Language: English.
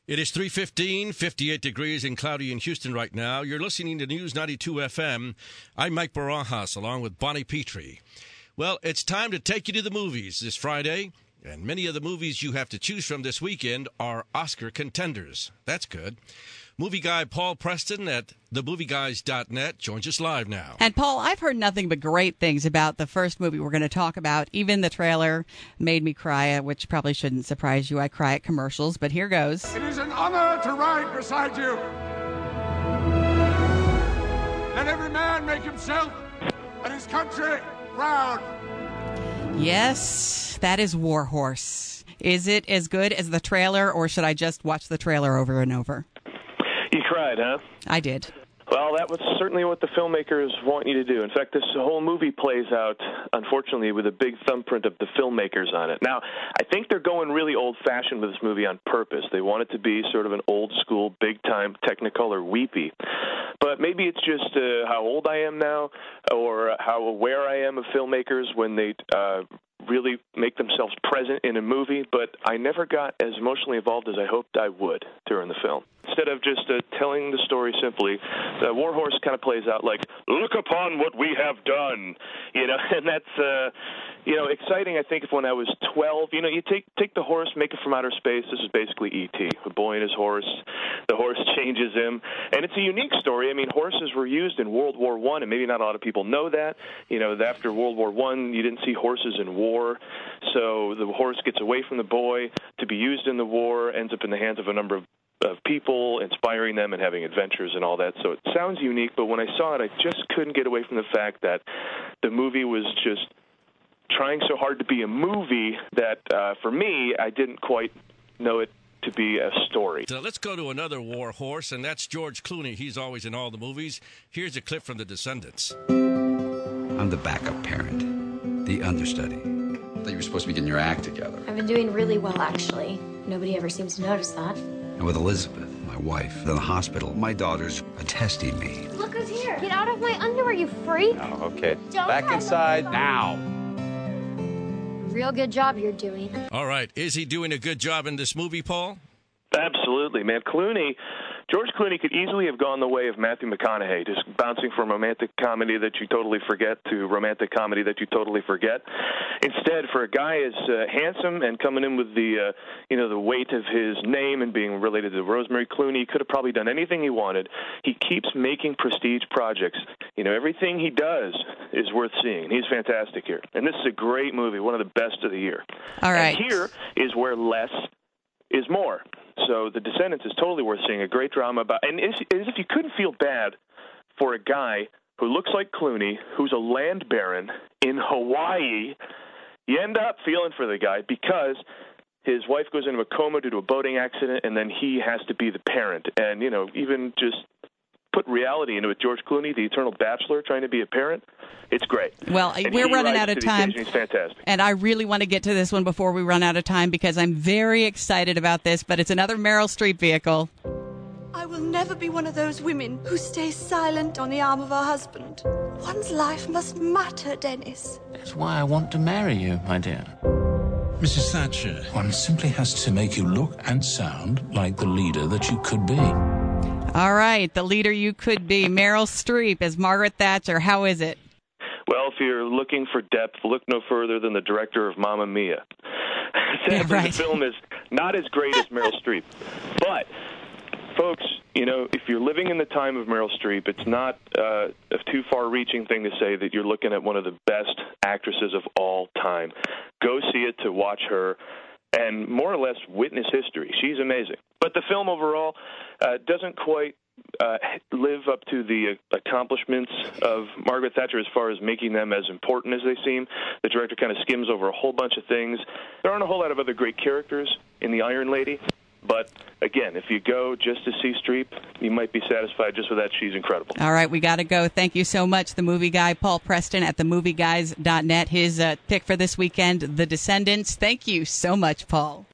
It is 3:15, 58 degrees and cloudy in Houston right now. You're listening to News 92 FM. I'm Mike Barajas along with Bonnie Petrie. Well, it's time to take you to the movies this Friday, and many of the movies you have to choose from this weekend are Oscar contenders. That's good. Movie guy Paul Preston at themovieguys.net joins us live now. And Paul, I've heard nothing but great things about the first movie we're going to talk about. Even the trailer made me cry, which probably shouldn't surprise you. I cry at commercials, but here goes. It is an honor to ride beside you. Let every man make himself and his country proud. Yes, that is War Horse. Is it as good as the trailer, or should I just watch the trailer over and over? You cried, huh? I did. Well, that was certainly what the filmmakers want you to do. In fact, this whole movie plays out, unfortunately, with a big thumbprint of the filmmakers on it. Now, I think they're going really old-fashioned with this movie on purpose. They want it to be sort of an old-school, big-time Technicolor weepy. But maybe it's just how old I am now, or how aware I am of filmmakers when they really make themselves present in a movie, but I never got as emotionally involved as I hoped I would during the film. Instead of just telling the story simply, the War Horse kind of plays out like, look upon what we have done, and that's, exciting, I think, if when I was 12, you take the horse, make it from outer space. This is basically E.T., a boy and his horse. The horse changes him, and it's a unique story. I mean, horses were used in World War I, and maybe not a lot of people know that. After World War I, you didn't see horses in war, so the horse gets away from the boy to be used in the war, ends up in the hands of a number of people, inspiring them and having adventures and all that. So it sounds unique, but when I saw it, I just couldn't get away from the fact that the movie was just trying so hard to be a movie that, for me, I didn't quite know it to be a story. So let's go to another war horse, and that's George Clooney. He's always in all the movies. Here's a clip from The Descendants. I'm the backup parent, the understudy. I thought you were supposed to be getting your act together. I've been doing really well, actually. Nobody ever seems to notice that. And with Elizabeth, my wife, in the hospital, my daughters attesting me. Look who's here. Get out of my underwear, you freak. Oh, okay. Don't Back inside now. Real good job you're doing. All right. Is he doing a good job in this movie, Paul? Absolutely, man. George Clooney could easily have gone the way of Matthew McConaughey, just bouncing from romantic comedy that you totally forget to romantic comedy that you totally forget. Instead, for a guy as handsome and coming in with the weight of his name and being related to Rosemary Clooney, he could have probably done anything he wanted. He keeps making prestige projects. Everything he does is worth seeing. He's fantastic here. And this is a great movie, one of the best of the year. All right. And here is where less is more. So The Descendants is totally worth seeing. A great drama about, and as if you couldn't feel bad for a guy who looks like Clooney, who's a land baron in Hawaii. You end up feeling for the guy because his wife goes into a coma due to a boating accident, and then he has to be the parent. And even just put reality into it. George Clooney, the eternal bachelor, trying to be a parent. It's great. Well, we're running out of time. He's fantastic. And I really want to get to this one before we run out of time because I'm very excited about this, but it's another Meryl Streep vehicle. I will never be one of those women who stay silent on the arm of her husband. One's life must matter, Dennis. That's why I want to marry you, my dear. Mrs. Thatcher, one simply has to make you look and sound like the leader that you could be. All right, the leader you could be. Meryl Streep as Margaret Thatcher. How is it? Well, if you're looking for depth, look no further than the director of Mamma Mia. Sadly, right. The film is not as great as Meryl Streep. But, folks, if you're living in the time of Meryl Streep, it's not a too far-reaching thing to say that you're looking at one of the best actresses of all time. Go see it to watch her and more or less witness history. She's amazing. But the film overall doesn't quite live up to the accomplishments of Margaret Thatcher as far as making them as important as they seem. The director kind of skims over a whole bunch of things. There aren't a whole lot of other great characters in The Iron Lady, but again, if you go just to see Streep, you might be satisfied just with that. She's incredible. All right, we got to go. Thank you so much, the movie guy, Paul Preston at themovieguys.net. His pick for this weekend, The Descendants. Thank you so much, Paul.